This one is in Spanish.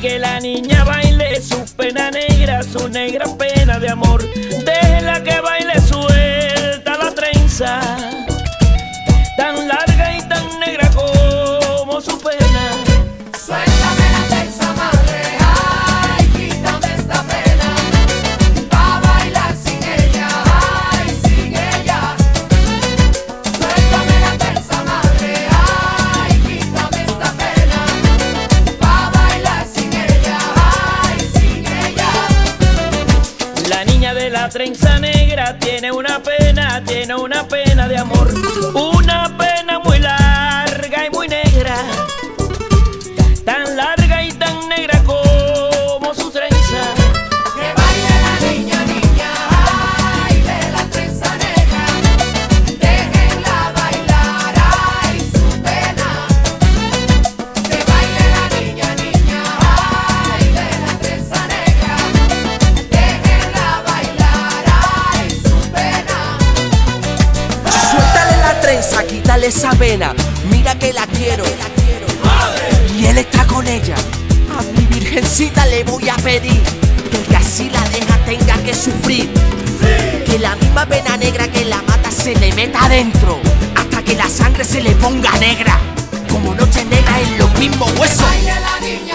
que la niña baile su pena negra, su negra pena de amor. Déjela que baile suelta la trenza, tan larga y tan negra como su pena. Suéltame la trenza, madre, ay, quítame esta pena, pa' bailar sin ella, ay, sin ella. Suéltame la trenza, madre, ay, quítame esta pena, pa' bailar sin ella, ay, sin ella. La niña de la trenza negra tiene una pena de amor, una pena muy larga y muy negra, tan larga y tan negra como su trenza. Que baile la niña, niña, ay, de la trenza negra, déjenla bailar, ay, su pena. Que baile la niña, niña, ay, de la trenza negra, déjenla bailar, ay, su pena. Suéltale la trenza, quítale esa pena. Mira que la quiero, y él está con ella. A mi virgencita le voy a pedir que el que así la deja tenga que sufrir. Que la misma pena negra que la mata se le meta adentro, hasta que la sangre se le ponga negra, como noche negra en los mismos huesos. Baile la niña.